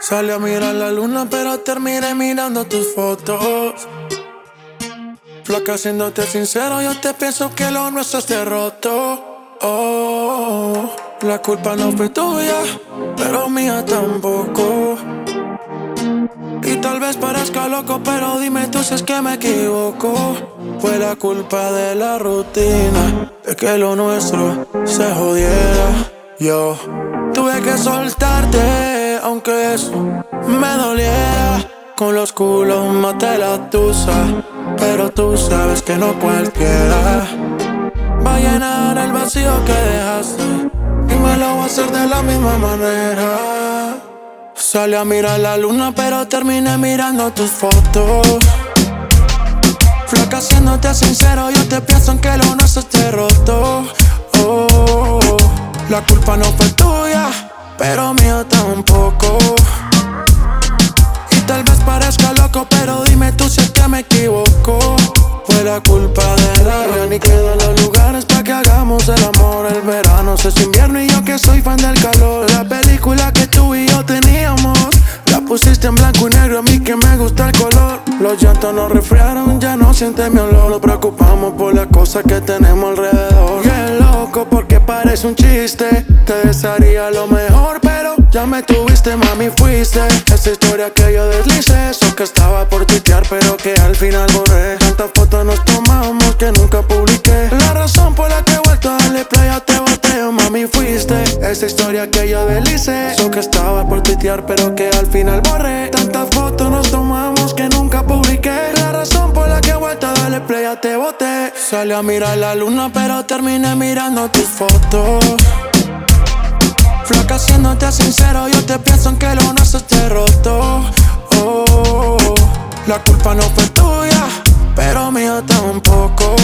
Salí a mirar la luna, pero terminé mirando tus fotos. Flaca, siéndote sincero, yo te pienso que lo nuestro esté roto. Oh, la culpa no fue tuya, pero mía tampoco. Y tal vez parezca loco, pero dime tú si es que me equivoco. Fue la culpa de la rutina, de que lo nuestro se jodiera. Yo tuve que soltarte, aunque eso me doliera. Con los culos maté la tusa, pero tú sabes que no cualquiera va a llenar el vacío que dejaste, y me lo voy a hacer de la misma manera. Salí a mirar la luna, pero terminé mirando tus fotos. Flaca, siéndote sincero, yo te pienso que lo nuestro esté roto. Oh, la culpa no fue tuya, pero mía tampoco. Y tal vez parezca loco, pero dime tú si es que me equivoco. Fue la culpa de la rutina. Ni quedan los lugares pa' que hagamos el amor. El verano se es invierno y yo que soy fan del calor. La película que tú y yo teníamos la pusiste en blanco y negro, a mí que me gusta el color. Los llantos nos resfriaron, ya no sientes mi olor. Nos preocupamos por las cosas que tenemos alrededor. Qué loco porque parece un chiste. Te desearía lo mejor, pero ya me tuviste, mami, fuiste. Esa historia que yo deslicé, eso que estaba por tuitear, pero que al final borré. Tantas fotos nos tomamos que nunca publiqué. La razón por la que he vuelto a darle play a te boteo, mami, fuiste. Esa historia que yo deslicé, eso que estaba por tuitear, pero que al final borré. Tantas fotos nos tomamos que nunca publiqué. La razón por la que he vuelto a darle play a te boté. Salí a mirar la luna, pero terminé mirando tus fotos. Flaca, siéndote sincero, yo te pienso que lo nuestro esté roto. Oh, la culpa no fue tuya, pero mía tampoco.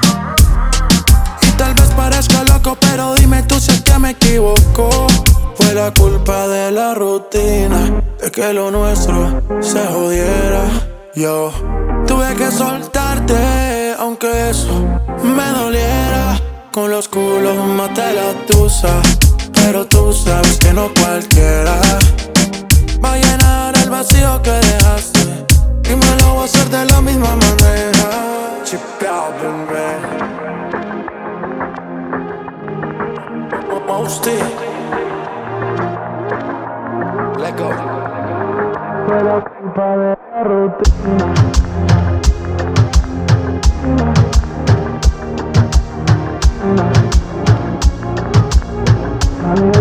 Y tal vez parezca loco, pero dime tú si es que me equivoco. Fue la culpa de la rutina, de que lo nuestro se jodiera. Yo tuve que soltarte, aunque eso me doliera. Con los culos maté la tusa, pero tú sabes que no cualquiera va a llenar el vacío que dejaste, y me lo voy a hacer de la misma manera. Chip out, baby. Mosty, let go. Fue la culpa de la rutina. I'm